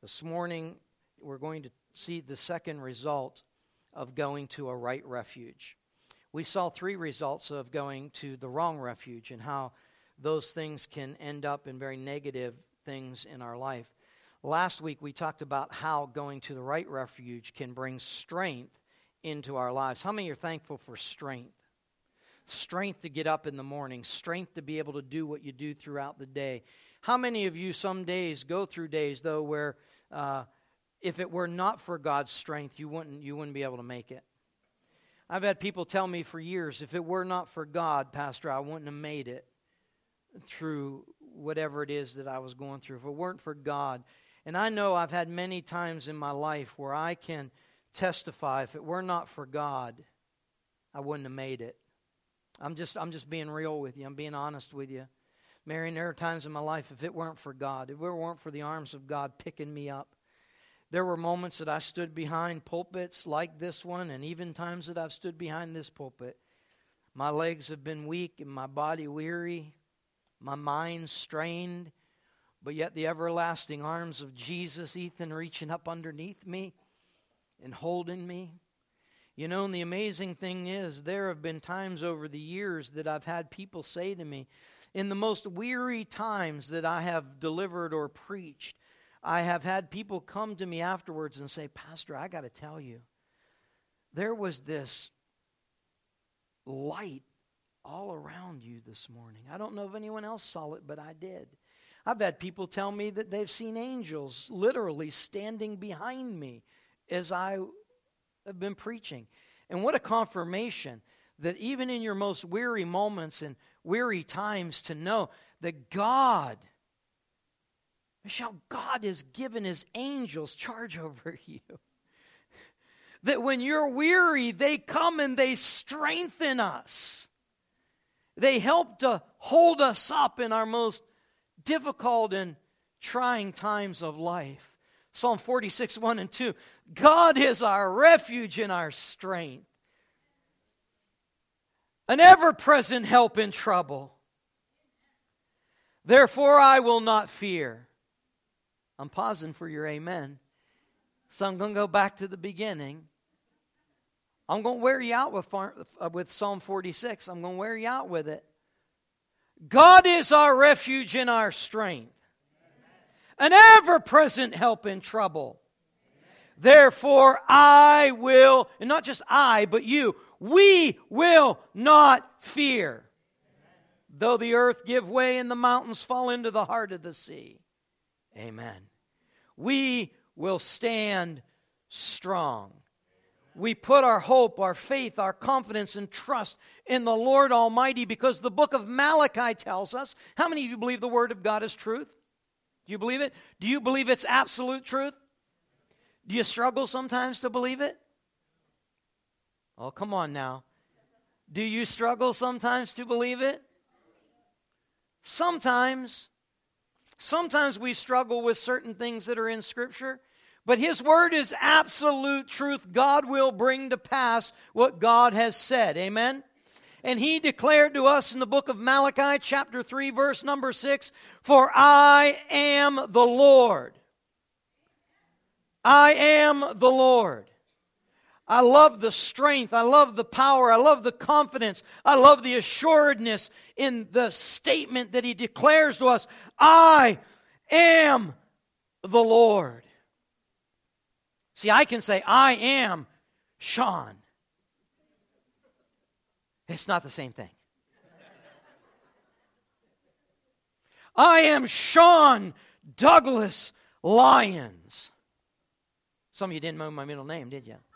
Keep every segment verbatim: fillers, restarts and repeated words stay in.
This morning, we're going to see the second result of going to a right refuge. We saw three results of going to the wrong refuge and how those things can end up in very negative things in our life. Last week, we talked about how going to the right refuge can bring strength into our lives. How many are thankful for strength? Strength to get up in the morning, strength to be able to do what you do throughout the day. How many of you some days go through days, though, where uh, if it were not for God's strength, you wouldn't you wouldn't be able to make it? I've had people tell me for years, if it were not for God, Pastor, I wouldn't have made it through whatever it is that I was going through. If it weren't for God. And I know I've had many times in my life where I can testify, if it were not for God, I wouldn't have made it. I'm just I'm just being real with you. I'm being honest with you. Marion, there are times in my life, if it weren't for God, if it weren't for the arms of God picking me up, there were moments that I stood behind pulpits like this one, and even times that I've stood behind this pulpit. My legs have been weak and my body weary, my mind strained, but yet the everlasting arms of Jesus, Ethan, reaching up underneath me and holding me. You know, and the amazing thing is, there have been times over the years that I've had people say to me, in the most weary times that I have delivered or preached, I have had people come to me afterwards and say, Pastor, I got to tell you, there was this light all around you this morning. I don't know if anyone else saw it, but I did. I've had people tell me that they've seen angels literally standing behind me as I have been preaching. And what a confirmation that even in your most weary moments and weary times, to know that God, Michelle, God has given His angels charge over you. That when you're weary, they come and they strengthen us. They help to hold us up in our most difficult and trying times of life. Psalm forty-six, one and two. God is our refuge and our strength, an ever-present help in trouble. Therefore I will not fear. I'm pausing for your amen. So I'm going to go back to the beginning. I'm going to wear you out with, with Psalm forty-six. I'm going to wear you out with it. God is our refuge and our strength, an ever-present help in trouble. Therefore I will, and not just I, but you, we will not fear. Though the earth give way and the mountains fall into the heart of the sea. Amen. We will stand strong. We put our hope, our faith, our confidence and trust in the Lord Almighty, because the book of Malachi tells us. How many of you believe the Word of God is truth? Do you believe it? Do you believe it's absolute truth? Do you struggle sometimes to believe it? Oh, come on now. Do you struggle sometimes to believe it? Sometimes. Sometimes we struggle with certain things that are in Scripture. But His Word is absolute truth. God will bring to pass what God has said. Amen? And He declared to us in the book of Malachi, chapter three, verse number six, For I am the Lord. I am the Lord. I love the strength. I love the power. I love the confidence. I love the assuredness in the statement that He declares to us. I am the Lord. See, I can say, I am Sean. It's not the same thing. I am Sean Douglas Lyons. Some of you didn't know my middle name, did you?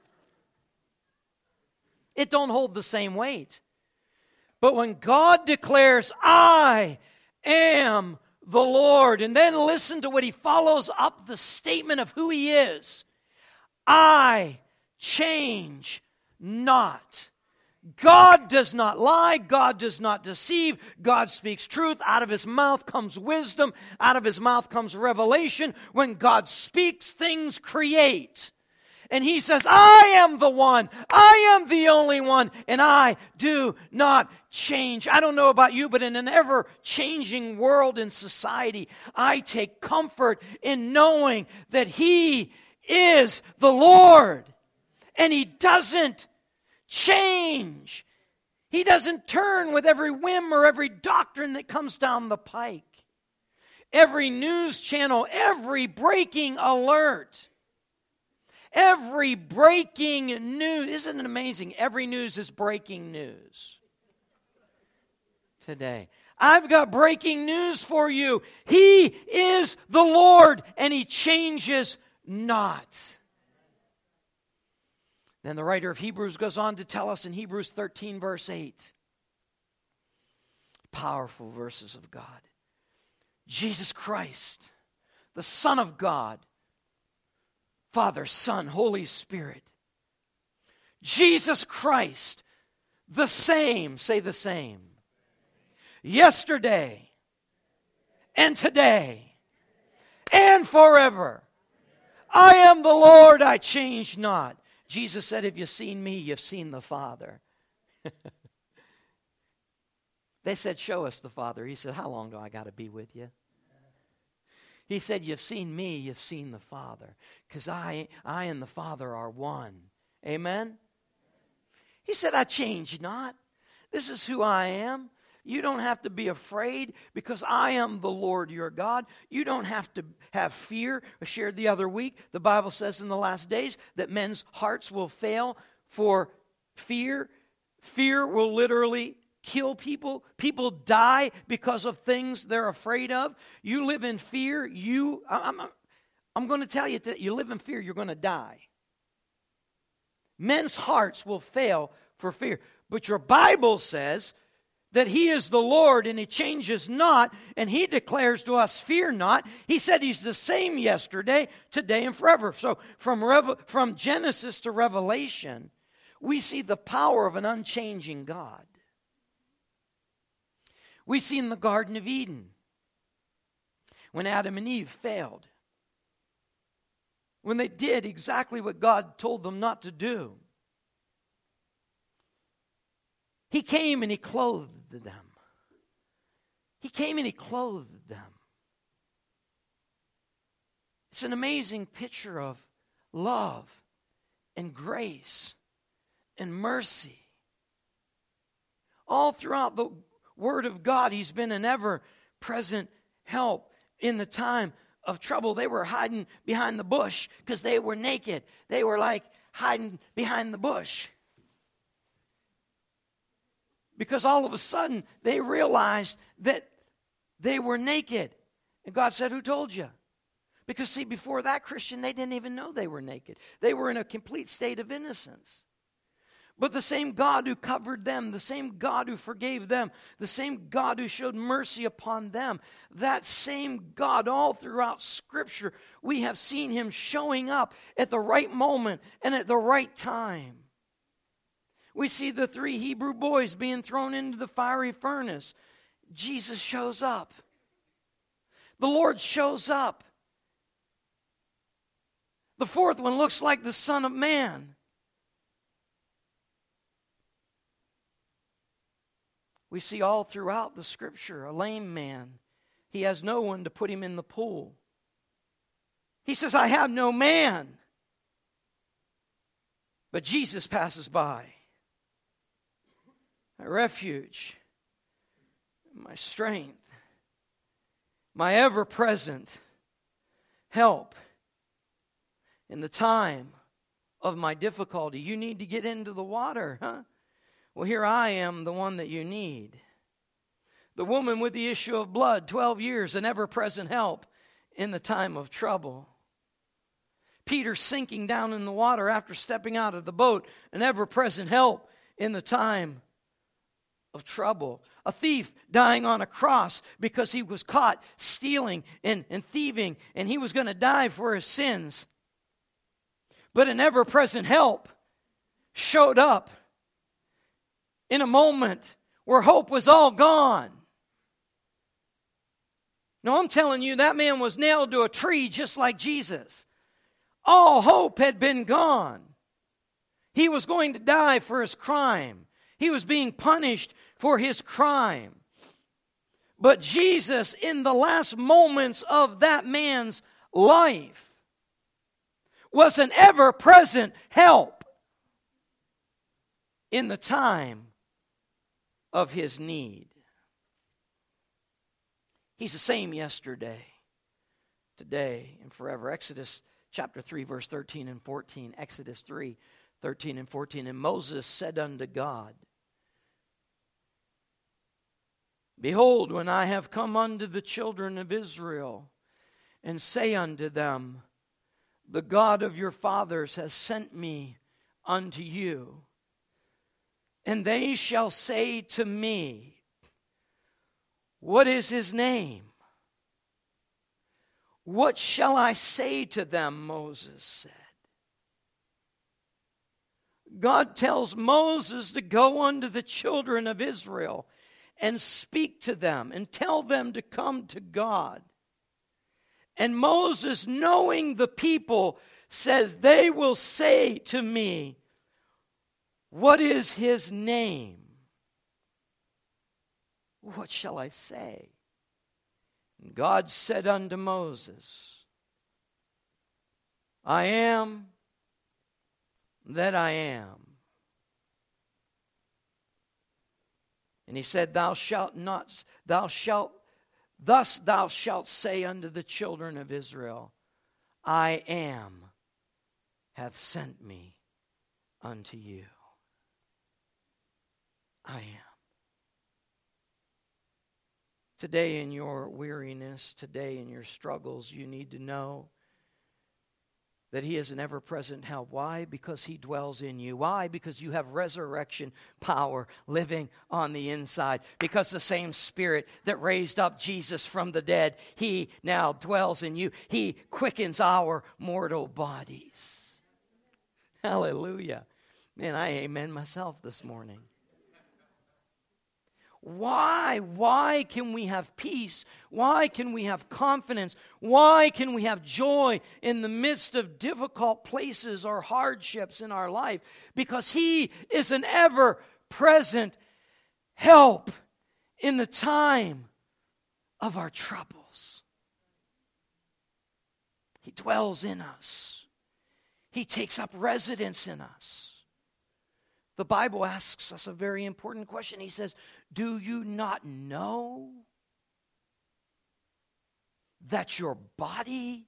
It don't hold the same weight. But when God declares, I am the Lord, and then listen to what He follows up the statement of who He is. I change not. God does not lie. God does not deceive. God speaks truth. Out of His mouth comes wisdom. Out of His mouth comes revelation. When God speaks, things create. And he says, I am the one. I am the only one. And I do not change. I don't know about you, but in an ever-changing world and society, I take comfort in knowing that He is the Lord. And He doesn't change. He doesn't turn with every whim or every doctrine that comes down the pike. Every news channel, every breaking alert. Every breaking news, isn't it amazing? Every news is breaking news today. I've got breaking news for you. He is the Lord and He changes not. Then the writer of Hebrews goes on to tell us in Hebrews thirteen verse eight, powerful verses of God. Jesus Christ, the Son of God, Father, Son, Holy Spirit. Jesus Christ, the same, say the same, yesterday and today and forever. I am the Lord, I change not. Jesus said, if you've seen me, you've seen the Father. They said, show us the Father. He said, how long do I got to be with you? He said, you've seen me, you've seen the Father. Because I, I and the Father are one. Amen? He said, I change not. This is who I am. You don't have to be afraid because I am the Lord your God. You don't have to have fear. I shared the other week, the Bible says in the last days that men's hearts will fail for fear. Fear will literally kill people. People die because of things they're afraid of. You live in fear. You, I'm, I'm going to tell you that you live in fear, you're going to die. Men's hearts will fail for fear. But your Bible says that He is the Lord and He changes not, and He declares to us, fear not. He said He's the same yesterday, today, and forever. So from, Revel- from Genesis to Revelation, we see the power of an unchanging God. We see in the Garden of Eden, when Adam and Eve failed, when they did exactly what God told them not to do, He came and He clothed them. He came and He clothed them. It's an amazing picture of love and grace and mercy. All throughout the Word of God, He's been an ever-present help in the time of trouble. They were hiding behind the bush because they were naked. They were like hiding behind the bush. Because all of a sudden, they realized that they were naked. And God said, who told you? Because see, before that, Christian, they didn't even know they were naked. They were in a complete state of innocence. But the same God who covered them, the same God who forgave them, the same God who showed mercy upon them, that same God all throughout Scripture, we have seen Him showing up at the right moment and at the right time. We see the three Hebrew boys being thrown into the fiery furnace. Jesus shows up. The Lord shows up. The fourth one looks like the Son of Man. We see all throughout the Scripture a lame man. He has no one to put him in the pool. He says, I have no man. But Jesus passes by. My refuge, my strength, my ever-present help in the time of my difficulty. You need to get into the water, huh? Well, here I am, the one that you need. The woman with the issue of blood, twelve years, an ever-present help in the time of trouble. Peter sinking down in the water after stepping out of the boat, an ever-present help in the time of trouble. A thief dying on a cross because he was caught stealing and, and thieving, and he was going to die for his sins. But an ever-present help showed up in a moment where hope was all gone. No, I'm telling you, that man was nailed to a tree just like Jesus. all hope had been gone. He was going to die for his crime. He was being punished for his crime. But Jesus, in the last moments of that man's life, was an ever-present help in the time of his need. He's the same yesterday, today, and forever. Exodus chapter three, verse thirteen and fourteen. Exodus three, thirteen and fourteen. And Moses said unto God, Behold, when I have come unto the children of Israel, and say unto them, The God of your fathers has sent me unto you, and they shall say to me, What is his name? What shall I say to them? Moses said. God tells Moses to go unto the children of Israel and speak to them and tell them to come to God. And Moses, knowing the people, says, They will say to me, What is his name? What shall I say? And God said unto Moses, I am that I am. And he said, Thou shalt not, thou shalt, thus thou shalt say unto the children of Israel, I am hath sent me unto you. I am. Today in your weariness, today in your struggles, you need to know that he is an ever-present help. Why? Because he dwells in you. Why? Because you have resurrection power living on the inside. Because the same Spirit that raised up Jesus from the dead, he now dwells in you. He quickens our mortal bodies. Hallelujah. Man, I amen myself this morning. Why? Why can we have peace? Why can we have confidence? Why can we have joy in the midst of difficult places or hardships in our life? Because he is an ever-present help in the time of our troubles. He dwells in us. He takes up residence in us. The Bible asks us a very important question. He says, Do you not know that your body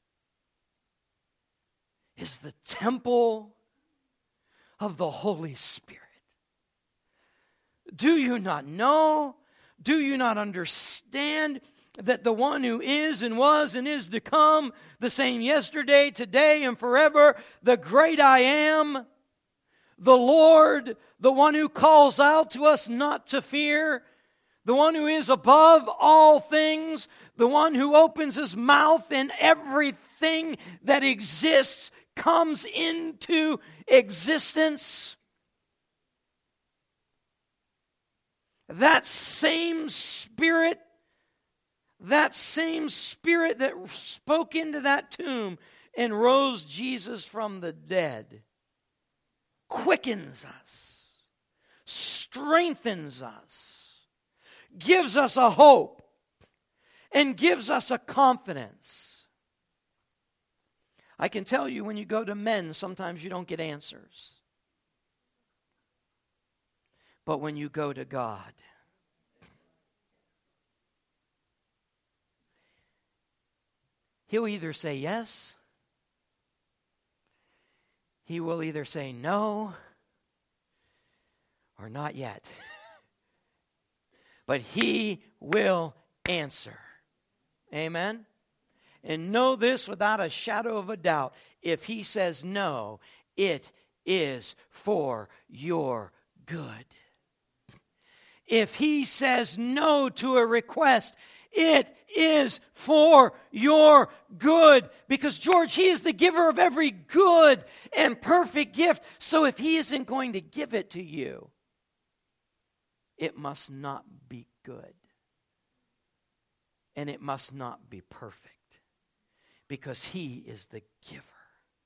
is the temple of the Holy Spirit? Do you not know? Do you not understand that the one who is and was and is to come, the same yesterday, today, and forever, the great I am, the Lord, the one who calls out to us not to fear, the one who is above all things, the one who opens his mouth and everything that exists comes into existence. That same Spirit, that same Spirit that spoke into that tomb and rose Jesus from the dead, quickens us, strengthens us, gives us a hope, and gives us a confidence. I can tell you, when you go to men, sometimes you don't get answers. But when you go to God, he'll either say yes, he will either say no, or not yet. But he will answer. Amen? And know this without a shadow of a doubt. If he says no, it is for your good. If he says no to a request, it is for your good. Because, George, he is the giver of every good and perfect gift. So if he isn't going to give it to you, it must not be good. And it must not be perfect. Because he is the giver.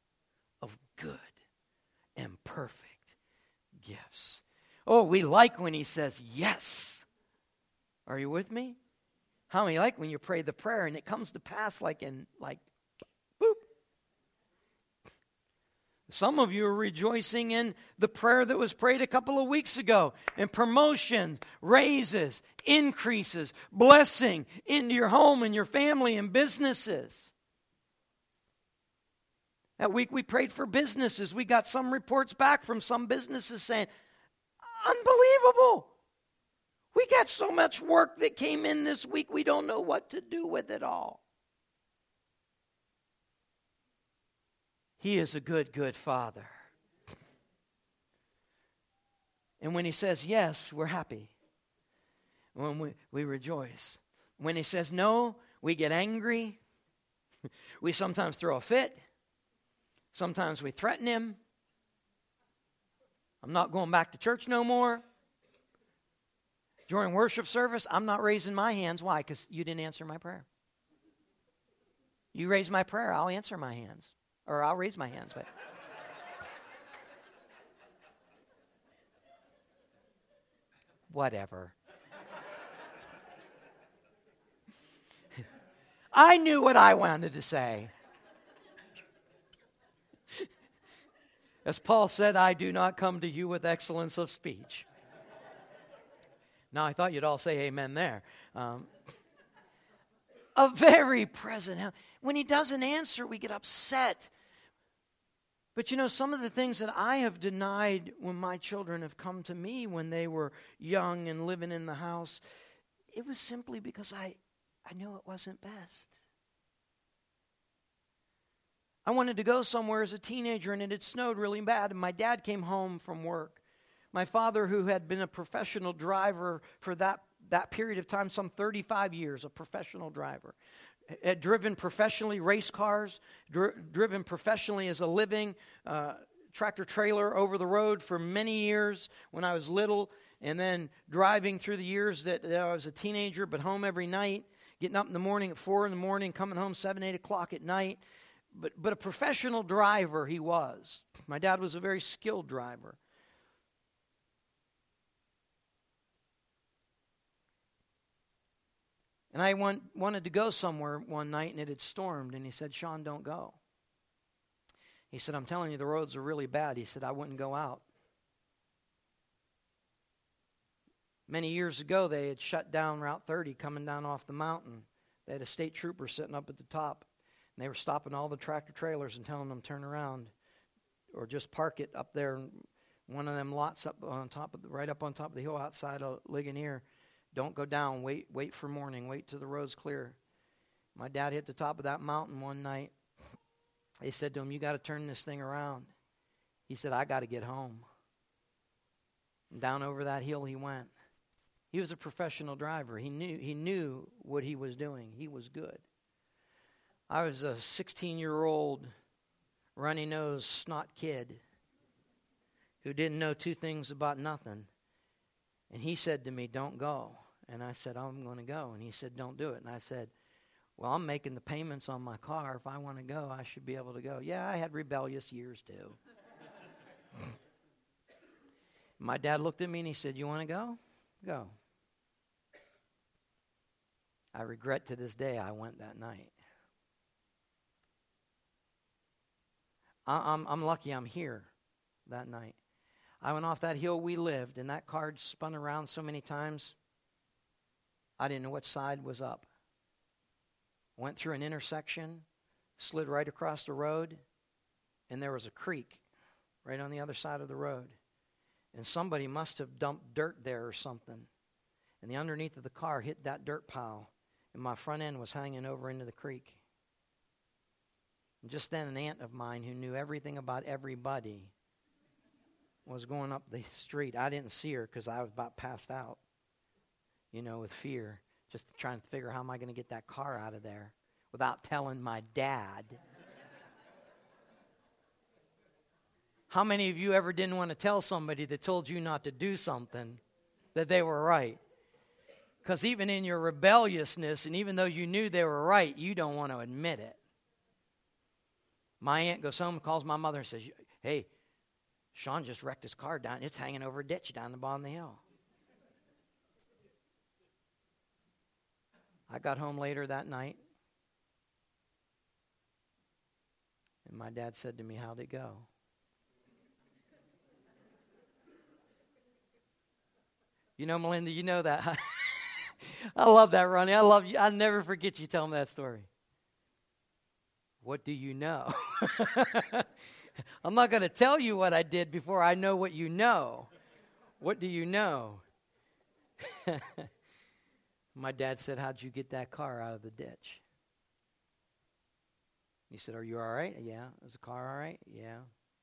of good and perfect gifts. Oh, we like when he says yes. Are you with me? How many like when you pray the prayer and it comes to pass like in, like, boop. Some of you are rejoicing in the prayer that was prayed a couple of weeks ago. And promotions, raises, increases, blessing into your home and your family and businesses. That week we prayed for businesses. We got some reports back from some businesses saying, unbelievable. We got so much work that came in this week, we don't know what to do with it all. He is a good, good Father. And when he says yes, we're happy. When we, we rejoice. When he says no, we get angry. We sometimes throw a fit. Sometimes we threaten him. I'm not going back to church no more. During worship service, I'm not raising my hands. Why? Because you didn't answer my prayer. You raise my prayer, I'll answer my hands. Or I'll raise my hands. But whatever. I knew what I wanted to say. As Paul said, I do not come to you with excellence of speech. Now, I thought you'd all say amen there. Um, a very present help. When he doesn't answer, we get upset. But you know, some of the things that I have denied when my children have come to me when they were young and living in the house, it was simply because I, I knew it wasn't best. I wanted to go somewhere as a teenager, and it had snowed really bad, and my dad came home from work. My father, who had been a professional driver for that, that period of time, some thirty-five years, a professional driver, had driven professionally race cars, dri- driven professionally as a living uh, tractor trailer over the road for many years when I was little, and then driving through the years that, that I was a teenager, but home every night, getting up in the morning at four in the morning, coming home seven, eight o'clock at night. But, but a professional driver he was. My dad was a very skilled driver. And I want, wanted to go somewhere one night, and it had stormed, and he said, Sean, don't go. He said, I'm telling you, the roads are really bad. He said, I wouldn't go out. Many years ago, they had shut down Route thirty coming down off the mountain. They had a state trooper sitting up at the top, and they were stopping all the tractor trailers and telling them, turn around, or just park it up there in one of them lots up on top of the, right up on top of the hill outside of Ligonier. Don't go down. Wait wait for morning. Wait till the road's clear. My dad hit the top of that mountain one night. They said to him, you got to turn this thing around. He said, I got to get home. And down over that hill he went. He was a professional driver. He knew, he knew what he was doing. He was good. I was a sixteen-year-old, runny-nosed, snot kid who didn't know two things about nothing. And he said to me, don't go. And I said, I'm going to go. And he said, don't do it. And I said, well, I'm making the payments on my car. If I want to go, I should be able to go. Yeah, I had rebellious years too. My dad looked at me and he said, you want to go? Go. I regret to this day I went that night. I, I'm, I'm lucky I'm here that night. I went off that hill we lived, and that car spun around so many times, I didn't know what side was up. Went through an intersection, slid right across the road, and there was a creek right on the other side of the road. And somebody must have dumped dirt there or something. And the underneath of the car hit that dirt pile, and my front end was hanging over into the creek. And just then an aunt of mine who knew everything about everybody was going up the street. I didn't see her because I was about passed out, you know, with fear, just trying to figure how am I going to get that car out of there without telling my dad. How many of you ever didn't want to tell somebody that told you not to do something that they were right? Because even in your rebelliousness, and even though you knew they were right, you don't want to admit it. My aunt goes home and calls my mother and says, hey, Sean just wrecked his car down. It's hanging over a ditch down the bottom of the hill. I got home later that night, and my dad said to me, how'd it go? You know, Melinda, you know that. I love that, Ronnie. I love you. I'll never forget you telling me that story. What do you know? I'm not going to tell you what I did before I know what you know. What do you know? My dad said, how'd you get that car out of the ditch? He said, are you all right? Yeah. Is the car all right? Yeah.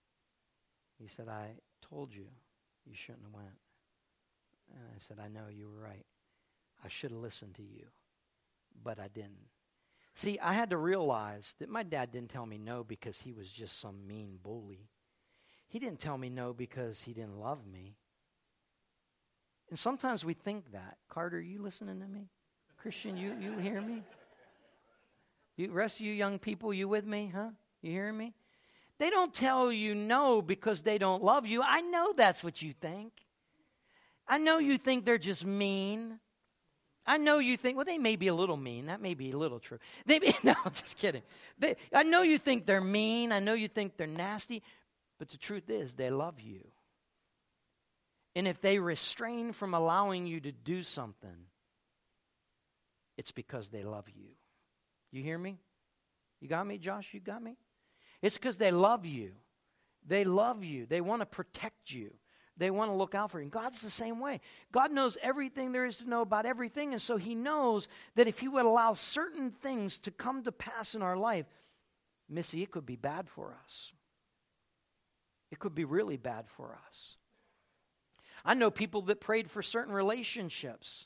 He said, I told you you shouldn't have went. And I said, I know, you were right. I should have listened to you, but I didn't. See, I had to realize that my dad didn't tell me no because he was just some mean bully. He didn't tell me no because he didn't love me. And sometimes we think that. Carter, you listening to me? Christian, you, you hear me? You, rest of you young people, you with me, huh? You hearing me? They don't tell you no because they don't love you. I know that's what you think. I know you think they're just mean. I know you think, well, they may be a little mean. That may be a little true. They may, no, I'm just kidding. They, I know you think they're mean. I know you think they're nasty. But the truth is, they love you. And if they refrain from allowing you to do something, it's because they love you. You hear me? You got me, Josh? You got me? It's because they love you. They love you. They want to protect you. They want to look out for you. And God's the same way. God knows everything there is to know about everything, and so he knows that if he would allow certain things to come to pass in our life, Missy, it could be bad for us. It could be really bad for us. I know people that prayed for certain relationships,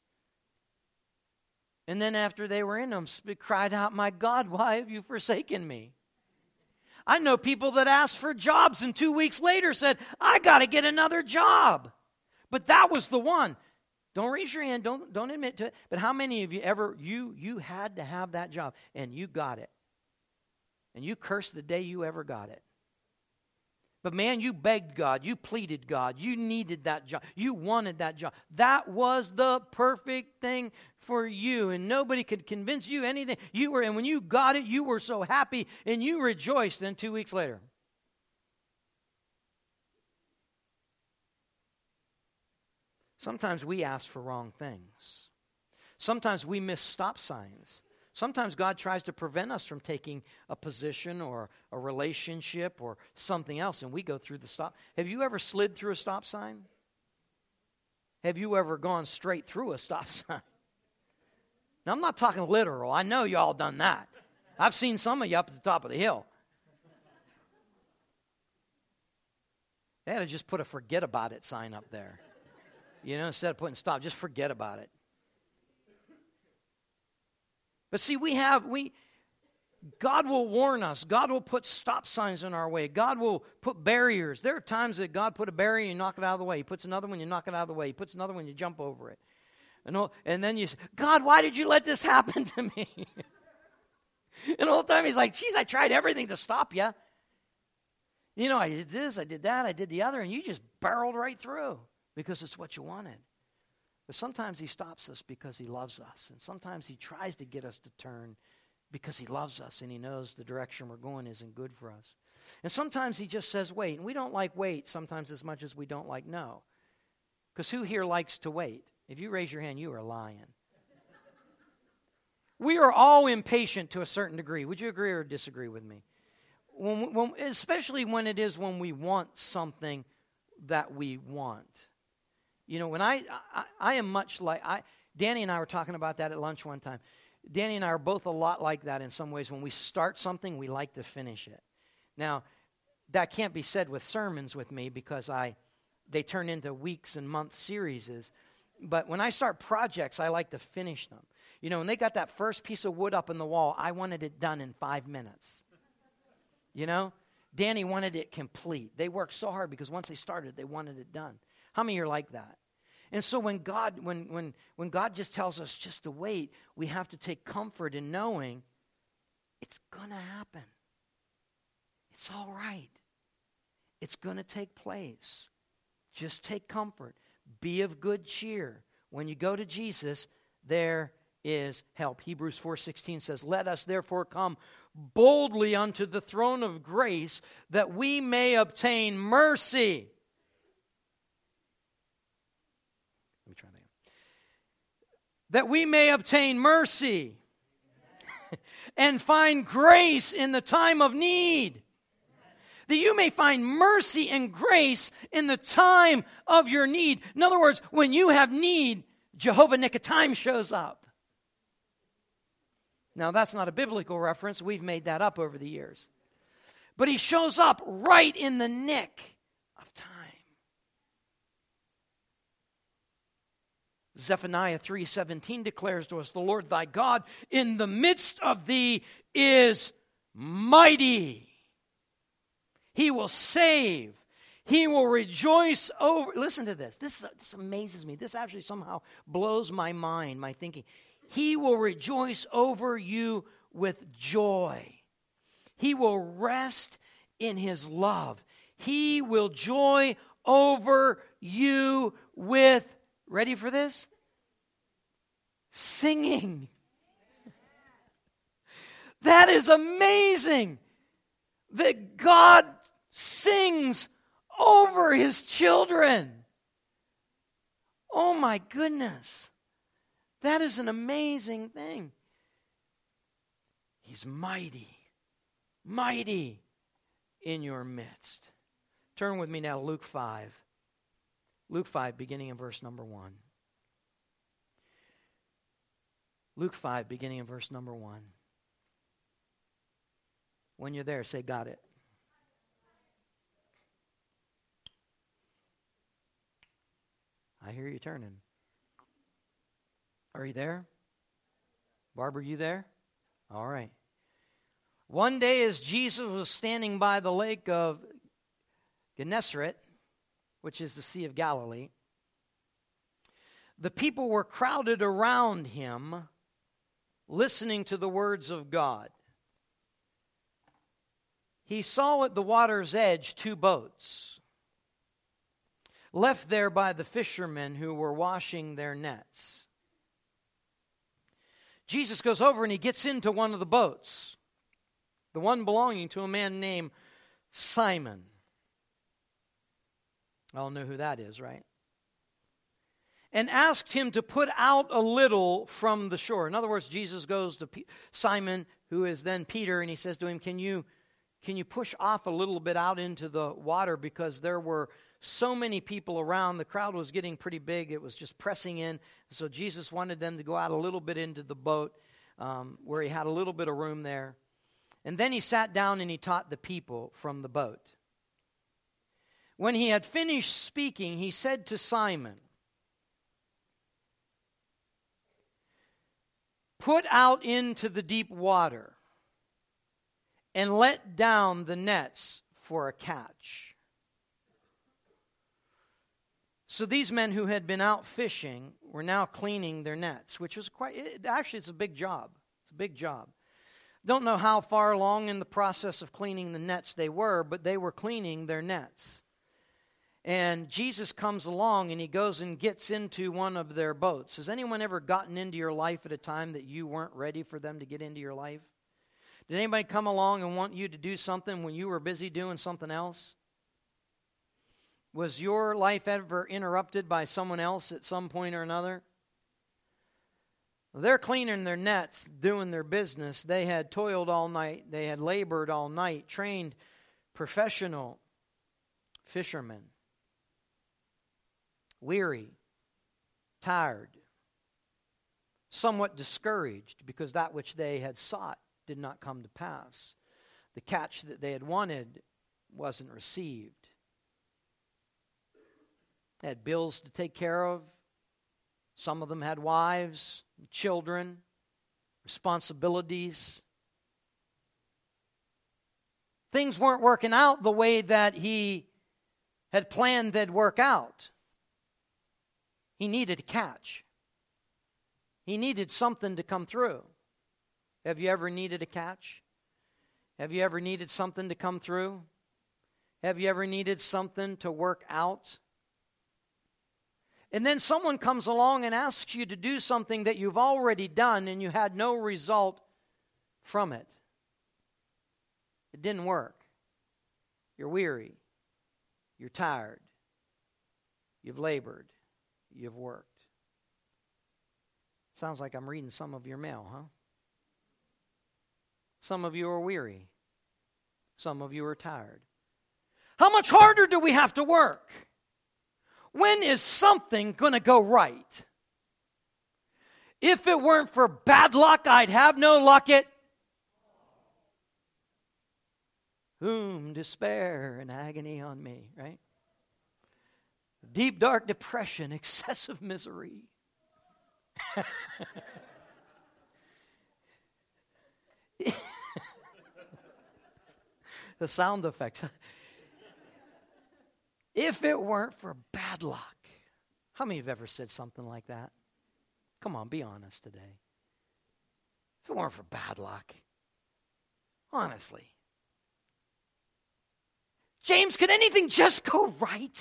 and then after they were in them, cried out, my God, why have you forsaken me? I know people that asked for jobs and two weeks later said, I got to get another job. But that was the one. Don't raise your hand. Don't, don't admit to it. But how many of you ever, you, you had to have that job and you got it? And you cursed the day you ever got it. But man, you begged God. You pleaded God. You needed that job. You wanted that job. That was the perfect thing for you. And nobody could convince you anything. You were, and when you got it, you were so happy and you rejoiced. Then two weeks later, sometimes we ask for wrong things. Sometimes we miss stop signs. Sometimes God tries to prevent us from taking a position or a relationship or something else, and we go through the stop. Have you ever slid through a stop sign? Have you ever gone straight through a stop sign? Now, I'm not talking literal. I know y'all done that. I've seen some of you up at the top of the hill. They had to just put a forget about it sign up there. You know, instead of putting stop, just forget about it. But see, we have, we, God will warn us. God will put stop signs in our way. God will put barriers. There are times that God put a barrier and you knock it out of the way. He puts another one, you knock it out of the way. He puts another one, you jump over it. And, all, and then you say, God, why did you let this happen to me? And the whole time he's like, geez, I tried everything to stop you. You know, I did this, I did that, I did the other, and you just barreled right through because it's what you wanted. But sometimes he stops us because he loves us. And sometimes he tries to get us to turn because he loves us and he knows the direction we're going isn't good for us. And sometimes he just says wait. And we don't like wait sometimes as much as we don't like no. Because who here likes to wait? If you raise your hand, you are lying. We are all impatient to a certain degree. Would you agree or disagree with me? When, when, especially when it is when we want something that we want. You know, when I, I, I am much like, I, Danny and I were talking about that at lunch one time. Danny and I are both a lot like that in some ways. When we start something, we like to finish it. Now, that can't be said with sermons with me because I, they turn into weeks and month series. But when I start projects, I like to finish them. You know, when they got that first piece of wood up in the wall, I wanted it done in five minutes. You know, Danny wanted it complete. They worked so hard because once they started, they wanted it done. How many are like that? And so when God, when when when God just tells us just to wait, we have to take comfort in knowing it's going to happen. It's all right. It's going to take place. Just take comfort. Be of good cheer. When you go to Jesus, there is help. Hebrews four sixteen says, "Let us therefore come boldly unto the throne of grace, that we may obtain mercy." Let me try that. That we may obtain mercy and find grace in the time of need. That you may find mercy and grace in the time of your need. In other words, when you have need, Jehovah Nickatime shows up. Now, that's not a biblical reference. We've made that up over the years. But he shows up right in the nick of time. Zephaniah three seventeen declares to us, "The Lord thy God in the midst of thee is mighty. He will save. He will rejoice over..." Listen to this. This, is, this amazes me. This actually somehow blows my mind, my thinking. "He will rejoice over you with joy. He will rest in his love. He will joy over you with," ready for this? "Singing." That is amazing. That God sings over his children. Oh my goodness. That is an amazing thing. He's mighty, mighty in your midst. Turn with me now to Luke five. Luke five, beginning in verse number one. Luke five, beginning in verse number one. When you're there, say, "Got it." I hear you turning. Are you there? Barbara, you there? All right. "One day as Jesus was standing by the lake of Gennesaret," which is the Sea of Galilee, "the people were crowded around him, listening to the words of God. He saw at the water's edge two boats, left there by the fishermen who were washing their nets. Jesus goes over and he gets into one of the boats, the one belonging to a man named Simon. All know who that is, right? And asked him to put out a little from the shore." In other words, Jesus goes to P- Simon, who is then Peter, and he says to him, can you, can you push off a little bit out into the water, because there were so many people around. The crowd was getting pretty big. It was just pressing in. So Jesus wanted them to go out a little bit into the boat, um, where he had a little bit of room there. And then he sat down and he taught the people from the boat. When he had finished speaking, he said to Simon, "Put out into the deep water and let down the nets for a catch." So these men who had been out fishing were now cleaning their nets, which was quite, it, actually it's a big job. It's a big job. Don't know how far along in the process of cleaning the nets they were, but they were cleaning their nets. And Jesus comes along and he goes and gets into one of their boats. Has anyone ever gotten into your life at a time that you weren't ready for them to get into your life? Did anybody come along and want you to do something when you were busy doing something else? Was your life ever interrupted by someone else at some point or another? They're cleaning their nets, doing their business. They had toiled all night. They had labored all night, trained professional fishermen. Weary, tired, somewhat discouraged because that which they had sought did not come to pass. The catch that they had wanted wasn't received. They had bills to take care of. Some of them had wives, children, responsibilities. Things weren't working out the way that he had planned they'd work out. He needed a catch. He needed something to come through. Have you ever needed a catch? Have you ever needed something to come through? Have you ever needed something to work out? And then someone comes along and asks you to do something that you've already done and you had no result from it. It didn't work. You're weary. You're tired. You've labored. You've worked. Sounds like I'm reading some of your mail, huh? Some of you are weary. Some of you are tired. How much harder do we have to work? When is something going to go right? If it weren't for bad luck, I'd have no luck at whom despair and agony on me, right? Deep, dark depression, excessive misery. The sound effects. If it weren't for bad luck. How many of you have ever said something like that? Come on, be honest today. If it weren't for bad luck. Honestly. James, could anything just go right?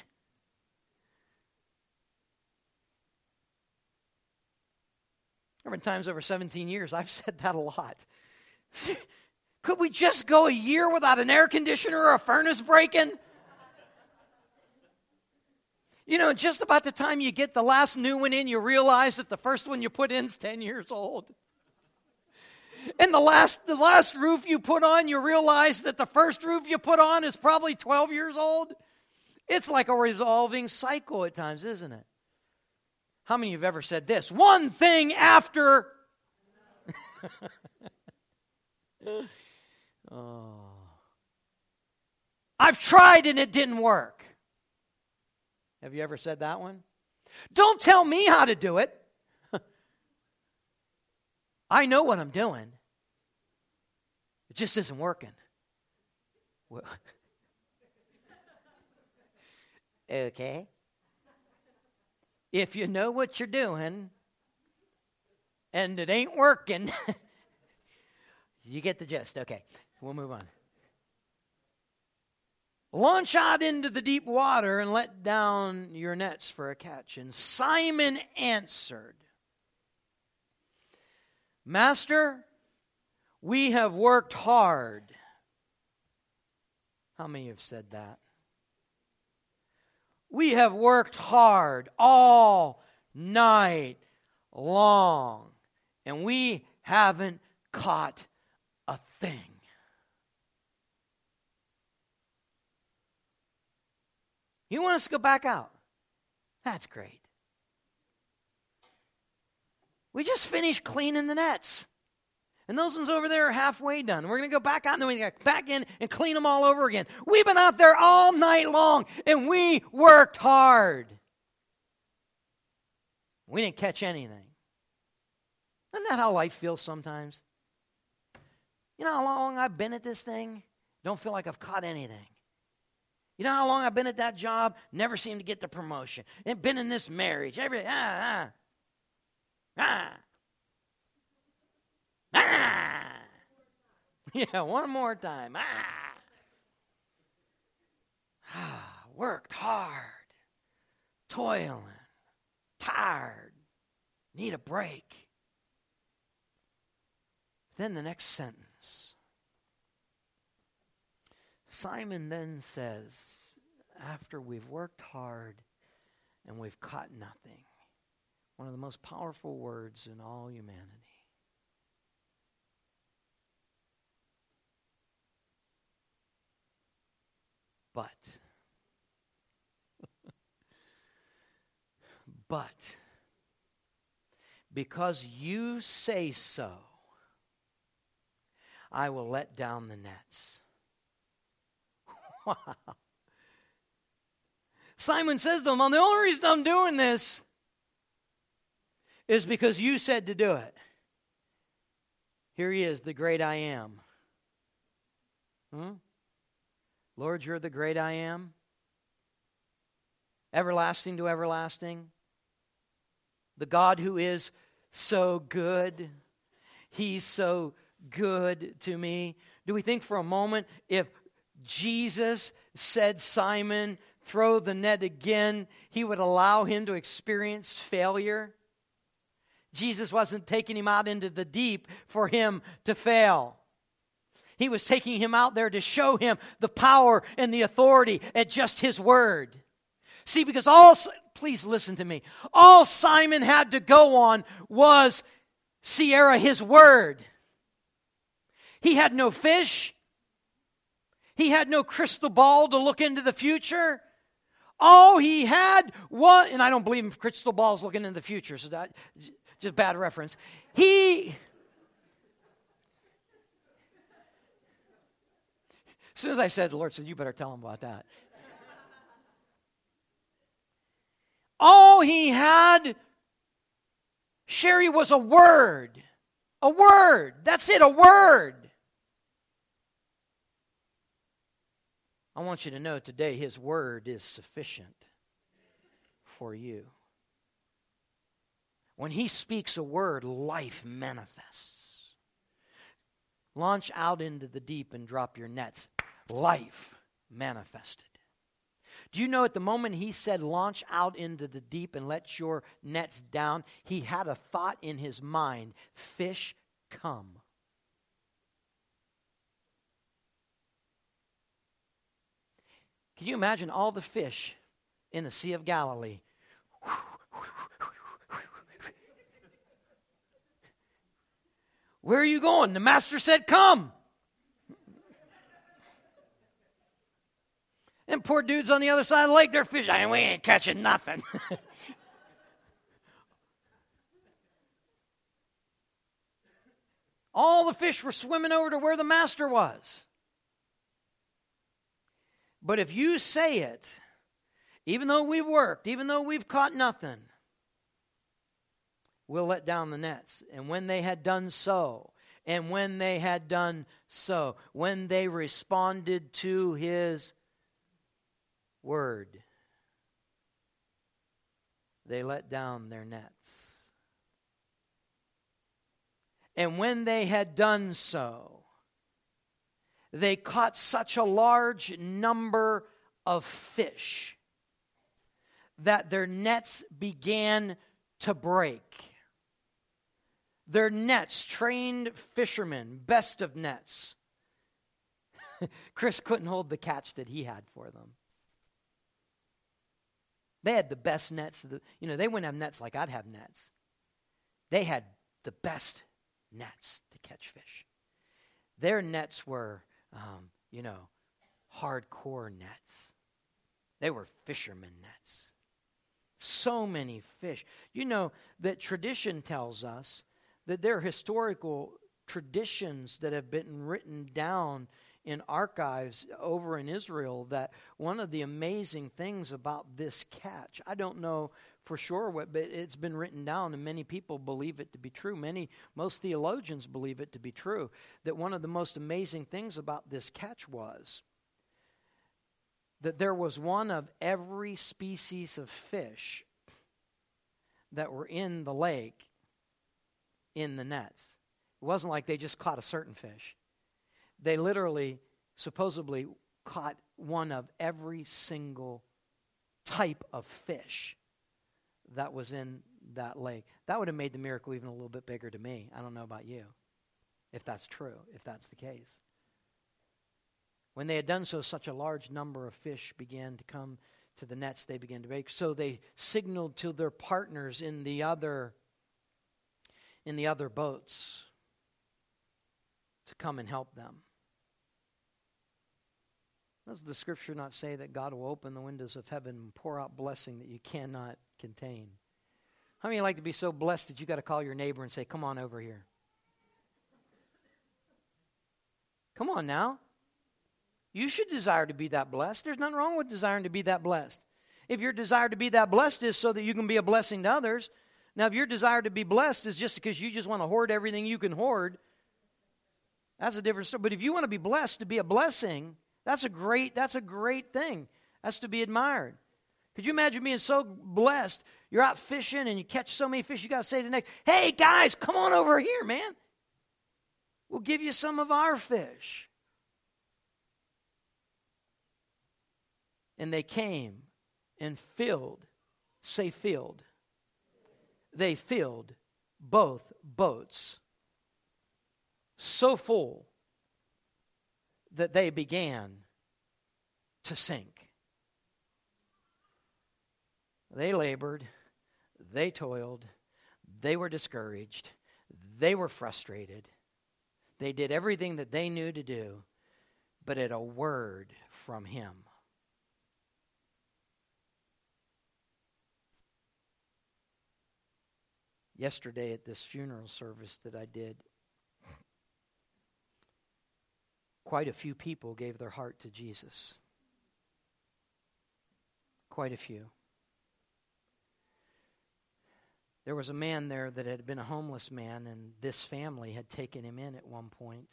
There have been times over seventeen years I've said that a lot. Could we just go a year without an air conditioner or a furnace breaking? You know, just about the time you get the last new one in, you realize that the first one you put in is ten years old. And the last, the last roof you put on, you realize that the first roof you put on is probably twelve years old. It's like a resolving cycle at times, isn't it? How many of you have ever said this? One thing after... oh. I've tried and it didn't work. Have you ever said that one? Don't tell me how to do it. I know what I'm doing. It just isn't working. Well, okay. If you know what you're doing and it ain't working, you get the gist. Okay, we'll move on. Launch out into the deep water and let down your nets for a catch. And Simon answered, Master, we have worked hard. How many have said that? We have worked hard all night long, and we haven't caught a thing. You want us to go back out? That's great. We just finished cleaning the nets. And those ones over there are halfway done. We're going to go back out and then we got back in and clean them all over again. We've been out there all night long and we worked hard. We didn't catch anything. Isn't that how life feels sometimes? You know how long I've been at this thing? Don't feel like I've caught anything. You know how long I've been at that job? Never seemed to get the promotion. And been in this marriage. Every ah ah ah ah. Yeah, one more time. Ah. Ah, worked hard, toiling, tired, need a break. Then the next sentence. Simon then says, after we've worked hard and we've caught nothing, one of the most powerful words in all humanity. But, but, because you say so, I will let down the nets. Wow. Simon says to him, well, the only reason I'm doing this is because you said to do it. Here he is, the great I am. Hmm? Lord, you're the great I am. Everlasting to everlasting. The God who is so good. He's so good to me. Do we think for a moment if Jesus said, Simon, throw the net again, he would allow him to experience failure? Jesus wasn't taking him out into the deep for him to fail. He was taking him out there to show him the power and the authority at just his word. See, because all, please listen to me, all Simon had to go on was Sierra, his word. He had no fish. He had no crystal ball to look into the future. All he had was, and I don't believe in crystal balls looking into the future, so that just a bad reference. He, as soon as I said, the Lord said, you better tell him about that. All he had, Sherry, was a word. A word. That's it, a word. I want you to know today his word is sufficient for you. When he speaks a word, life manifests. Launch out into the deep and drop your nets. Life manifested. Do you know at the moment he said launch out into the deep and let your nets down, he had a thought in his mind, fish come. Can you imagine all the fish in the Sea of Galilee? Where are you going? The master said, come. And poor dudes on the other side of the lake, they're fishing. I mean, we ain't catching nothing. All the fish were swimming over to where the master was. But if you say it, even though we've worked, even though we've caught nothing, we'll let down the nets. And when they had done so, and when they had done so, when they responded to his word, they let down their nets. And when they had done so, they caught such a large number of fish that their nets began to break. Their nets, trained fishermen, best of nets. Chris couldn't hold the catch that he had for them. They had the best nets. The, you know, they wouldn't have nets like I'd have nets. They had the best nets to catch fish. Their nets were, um, you know, hardcore nets. They were fishermen nets. So many fish. You know that tradition tells us that there are historical traditions that have been written down in archives over in Israel, that one of the amazing things about this catch, I don't know for sure what, but it's been written down and many people believe it to be true. Many, most theologians believe it to be true, that one of the most amazing things about this catch was that there was one of every species of fish that were in the lake in the nets. It wasn't like they just caught a certain fish. They literally, supposedly, caught one of every single type of fish that was in that lake. That would have made the miracle even a little bit bigger to me. I don't know about you, if that's true, if that's the case. When they had done so, such a large number of fish began to come to the nets. They began to break. So they signaled to their partners in the other, in the other boats to come and help them. Does the scripture not say that God will open the windows of heaven and pour out blessing that you cannot contain? How many like to be so blessed that you got to call your neighbor and say, come on over here? Come on now. You should desire to be that blessed. There's nothing wrong with desiring to be that blessed. If your desire to be that blessed is so that you can be a blessing to others. Now, if your desire to be blessed is just because you just want to hoard everything you can hoard, that's a different story. But if you want to be blessed to be a blessing, that's a great, that's a great thing. That's to be admired. Could you imagine being so blessed, you're out fishing and you catch so many fish, you got to say to the next, hey guys, come on over here, man. We'll give you some of our fish. And they came and filled, say filled. They filled both boats so full that they began to sink. They labored, they toiled, they were discouraged, they were frustrated. They did everything that they knew to do, but at a word from him. Yesterday at this funeral service that I did, quite a few people gave their heart to Jesus. Quite a few. There was a man there that had been a homeless man, and this family had taken him in at one point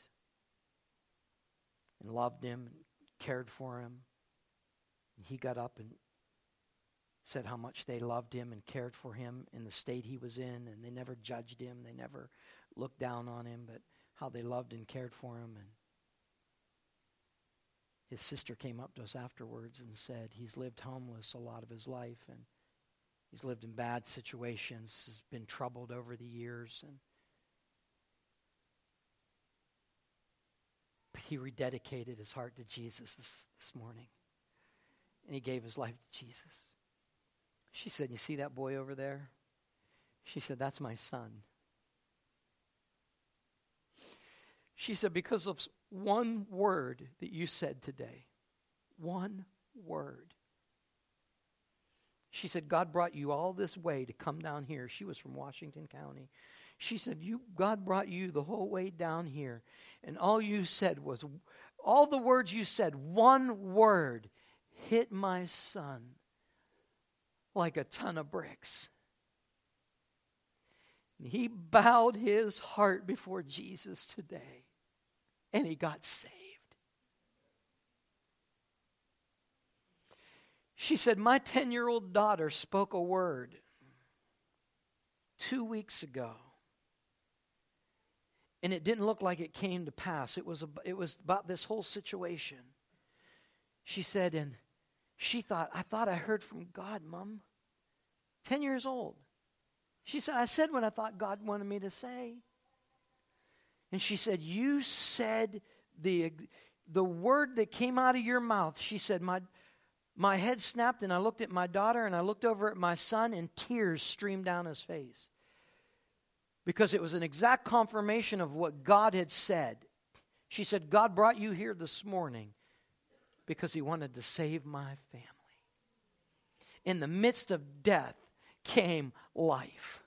and loved him and cared for him. And he got up and said how much they loved him and cared for him in the state he was in, and they never judged him, they never looked down on him, but how they loved and cared for him. And his sister came up to us afterwards and said he's lived homeless a lot of his life, and he's lived in bad situations, has been troubled over the years, and but he rededicated his heart to Jesus this, this morning, and he gave his life to Jesus. She said, you see that boy over there? She said, that's my son. She said, because of one word that you said today, one word. She said, God brought you all this way to come down here. She was from Washington County. She said, "You, God brought you the whole way down here, and all you said was, all the words you said, one word hit my son like a ton of bricks." And he bowed his heart before Jesus today, and he got saved. She said, my ten-year-old daughter spoke a word two weeks ago, and it didn't look like it came to pass. It was, a, it was about this whole situation. She said, and she thought, I thought I heard from God, Mom. Ten years old. She said, I said what I thought God wanted me to say. And she said, you said the, the word that came out of your mouth. She said, my, my head snapped, and I looked at my daughter, and I looked over at my son, and tears streamed down his face. Because it was an exact confirmation of what God had said. She said, God brought you here this morning because he wanted to save my family. In the midst of death came life.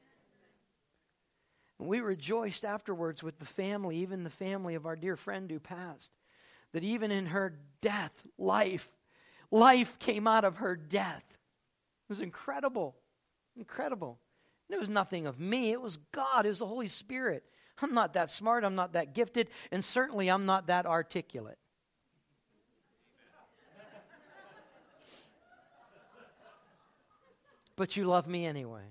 And we rejoiced afterwards with the family, even the family of our dear friend who passed, that even in her death, life, life came out of her death. It was incredible, incredible. And it was nothing of me, it was God, it was the Holy Spirit. I'm not that smart, I'm not that gifted, and certainly I'm not that articulate. But you love me anyway.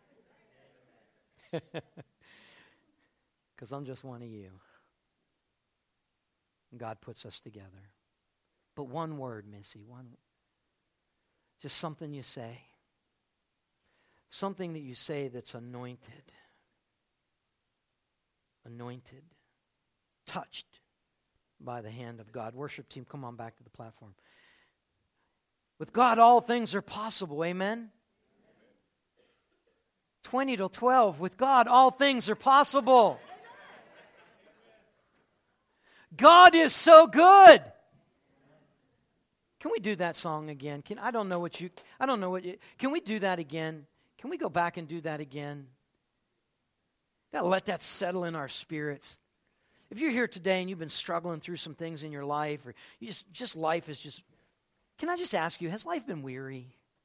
Because I'm just one of you. And God puts us together. But one word, Missy, one. Just something you say. Something that you say that's anointed. Anointed. Touched by the hand of God. Worship team, come on back to the platform. With God, all things are possible. Amen? twenty to twelve, with God, all things are possible. God is so good. Can we do that song again? Can I don't know what you I don't know what you can we do that again? Can we go back and do that again? Gotta let that settle in our spirits. If you're here today and you've been struggling through some things in your life, or you just just life is just, can I just ask you, has life been weary?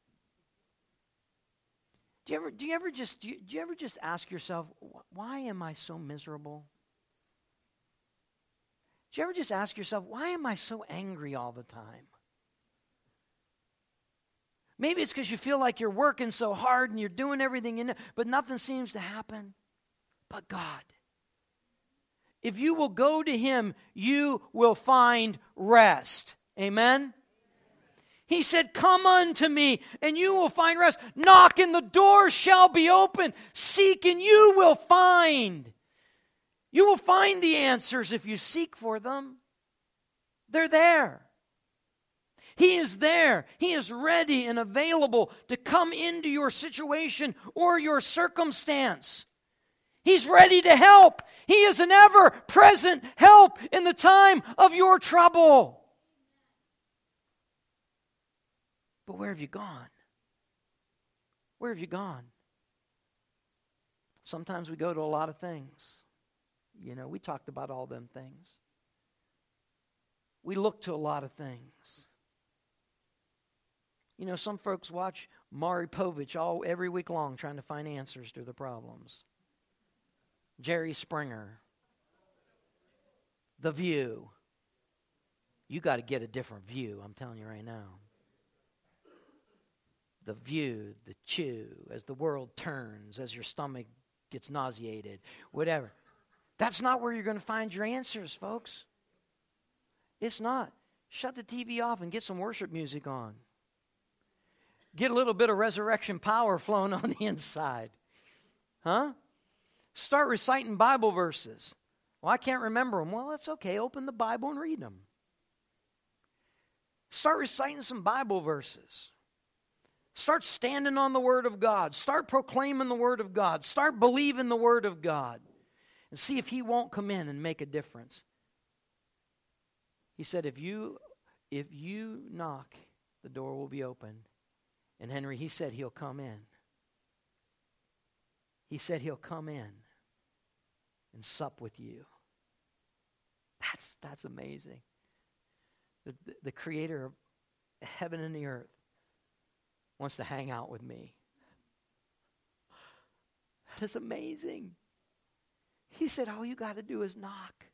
Do you ever, do you ever just, do you, do you ever just ask yourself, why am I so miserable? Do you ever just ask yourself, why am I so angry all the time? Maybe it's because you feel like you're working so hard and you're doing everything, in it, but nothing seems to happen. But God, if you will go to Him, you will find rest. Amen? He said, come unto me, and you will find rest. Knock, and the door shall be open. Seek, and you will find. You will find the answers if you seek for them. They're there. He is there. He is ready and available to come into your situation or your circumstance. He's ready to help. He is an ever-present help in the time of your trouble. But where have you gone? Where have you gone? Sometimes we go to a lot of things. You know, we talked about all them things. We look to a lot of things. You know, some folks watch Maury Povich all every week long trying to find answers to the problems. Jerry Springer. The View. You got to get a different view, I'm telling you right now. The View, the Chew, as the world turns, as your stomach gets nauseated, whatever. That's not where you're going to find your answers, folks. It's not. Shut the T V off and get some worship music on. Get a little bit of resurrection power flowing on the inside. Huh? Start reciting Bible verses. Well, I can't remember them. Well, that's okay. Open the Bible and read them. Start reciting some Bible verses. Start standing on the Word of God. Start proclaiming the Word of God. Start believing the Word of God. And see if He won't come in and make a difference. He said, if you, if you knock, the door will be open. And Henry, he said He'll come in. He said He'll come in and sup with you. That's, that's amazing. The, the, the Creator of heaven and the earth wants to hang out with me. That is amazing. He said, all you got to do is knock.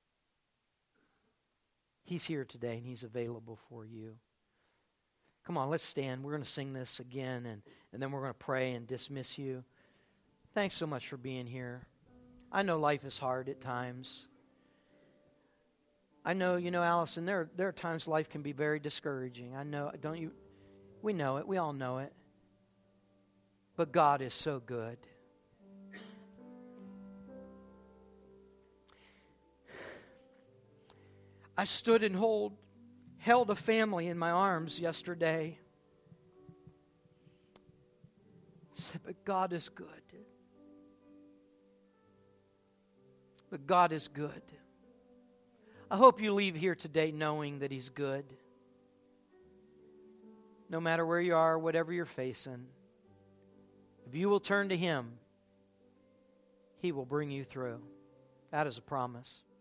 He's here today, and He's available for you. Come on, let's stand. We're going to sing this again, and, and then we're going to pray and dismiss you. Thanks so much for being here. I know life is hard at times. I know, you know, Allison, there, there are times life can be very discouraging. I know, don't you? We know it. We all know it. But God is so good. I stood and hold, held a family in my arms yesterday. I said, but God is good. But God is good. I hope you leave here today knowing that He's good. No matter where you are, whatever you're facing, if you will turn to Him, He will bring you through. That is a promise.